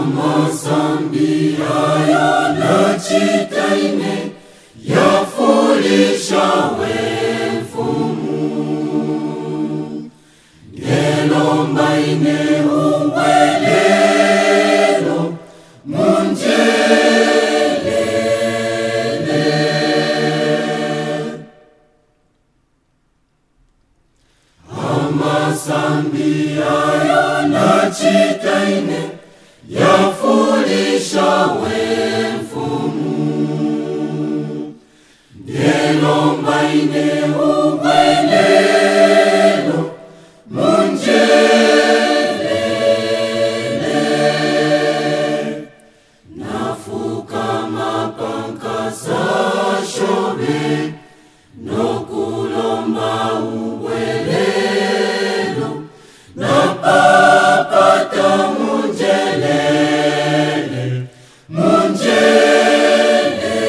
Amasambi ayo na chitaine yafulisha wefumu Ngelomba ine uwelelo munjelele Amasambi ayo na chitaine yafulisha wefumu Ngelomba ine uwelelo munjelele Nafuka mapanka sashobe Nokulomba uwelelo Napapata munjelele Munjelele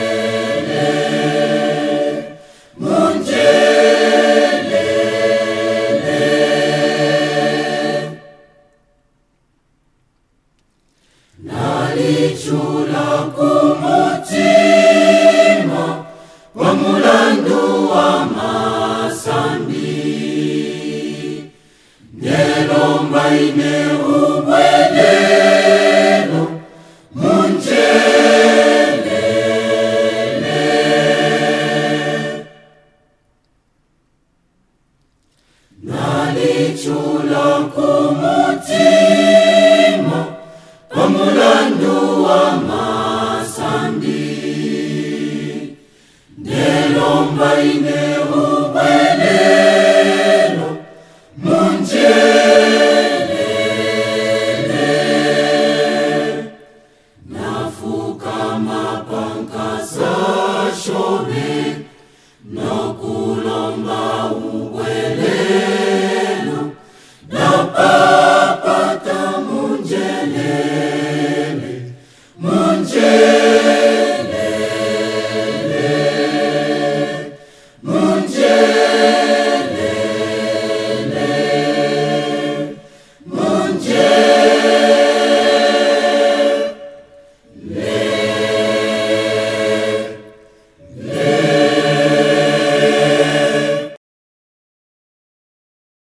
Munjelele Nalichula kumuti